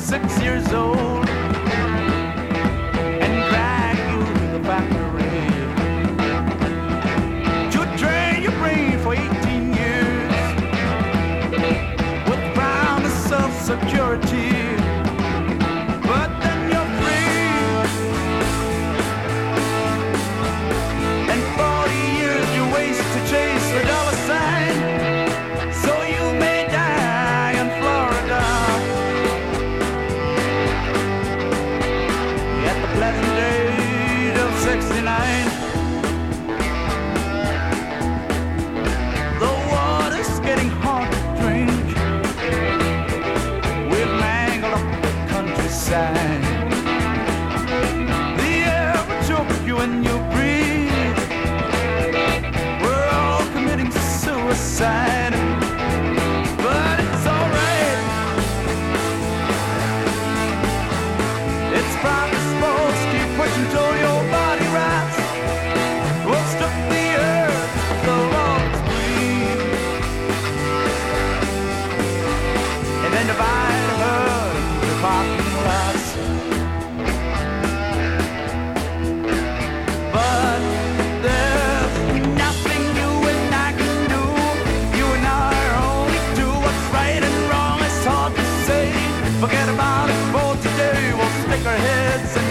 6 years old and drag you to the factory to drain your brain for 18 years with promise of security. But then you're free, and 40 years you waste to chase the dollar sign. So you may die in Florida at the pleasant age of 69. The water's getting hard to drink. We've mangled up the countryside. The air will choke you when you breathe. We're all committing suicide. But it's alright. It's promise supposed to keep pushing till your body rots. We'll strip the earth of all its green, and then divide her into parking lots. But there's nothing you and I can do. You and I only do what's right and wrong. It's hard to say. Forget about it for today. We'll stick our heads in